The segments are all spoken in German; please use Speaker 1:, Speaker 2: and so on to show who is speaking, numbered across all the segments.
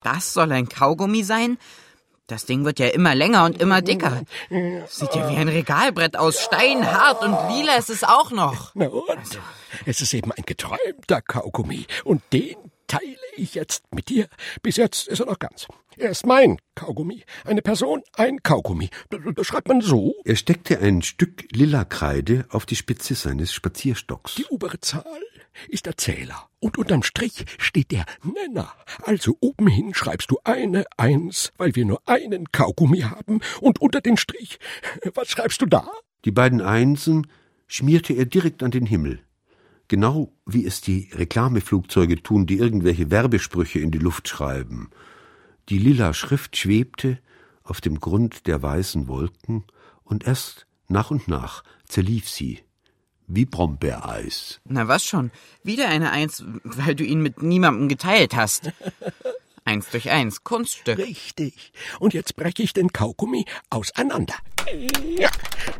Speaker 1: Das soll ein Kaugummi sein? Das Ding wird ja immer länger und immer dicker. Sieht ja wie ein Regalbrett aus, steinhart und lila ist es auch noch.
Speaker 2: Na und? Es ist eben ein geträumter Kaugummi und den teile ich jetzt mit dir. Bis jetzt ist er noch ganz. Er ist mein Kaugummi. Eine Person, ein Kaugummi. Das schreibt man so.
Speaker 3: Er steckte ein Stück Lila-Kreide auf die Spitze seines Spazierstocks.
Speaker 2: Die obere Zahl ist der Zähler. Und unterm Strich steht der Nenner. Also oben hin schreibst du eine Eins, weil wir nur einen Kaugummi haben. Und unter den Strich, was schreibst du da?
Speaker 3: Die beiden Einsen schmierte er direkt an den Himmel. Genau wie es die Reklameflugzeuge tun, die irgendwelche Werbesprüche in die Luft schreiben. Die lila Schrift schwebte auf dem Grund der weißen Wolken und erst nach und nach zerlief sie. Wie Brombeereis.
Speaker 1: Na was schon, wieder eine Eins, weil du ihn mit niemandem geteilt hast. 1 durch 1, Kunststück.
Speaker 2: Richtig. Und jetzt breche ich den Kaugummi auseinander. Ja.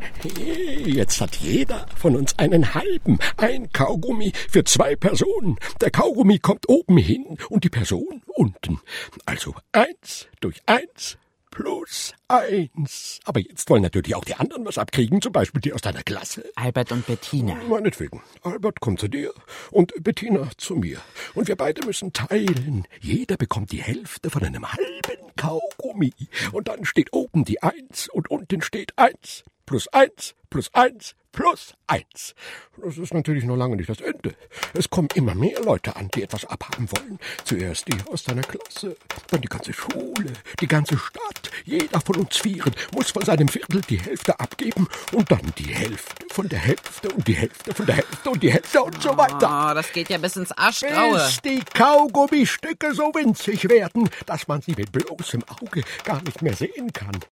Speaker 2: Jetzt hat jeder von uns einen halben. Ein Kaugummi für 2 Personen. Der Kaugummi kommt oben hin und die Person unten. Also 1 durch 1 plus 1. Aber jetzt wollen natürlich auch die anderen was abkriegen, zum Beispiel die aus deiner Klasse.
Speaker 1: Albert und Bettina.
Speaker 2: Meinetwegen. Albert kommt zu dir und Bettina zu mir. Und wir beide müssen teilen. Jeder bekommt die Hälfte von einem halben Kaugummi. Und dann steht oben die 1 und unten steht 1 plus 1 plus 1 plus 1. Das ist natürlich noch lange nicht das Ende. Es kommen immer mehr Leute an, die etwas abhaben wollen. Zuerst die aus deiner Klasse, dann die ganze Schule, die ganze Stadt. Jeder von uns 4 muss von seinem Viertel die Hälfte abgeben und dann die Hälfte von der Hälfte und die Hälfte von der Hälfte und die Hälfte und so weiter.
Speaker 1: Oh, das geht ja bis ins Aschgraue.
Speaker 2: Bis die Kaugummistücke so winzig werden, dass man sie mit bloßem Auge gar nicht mehr sehen kann.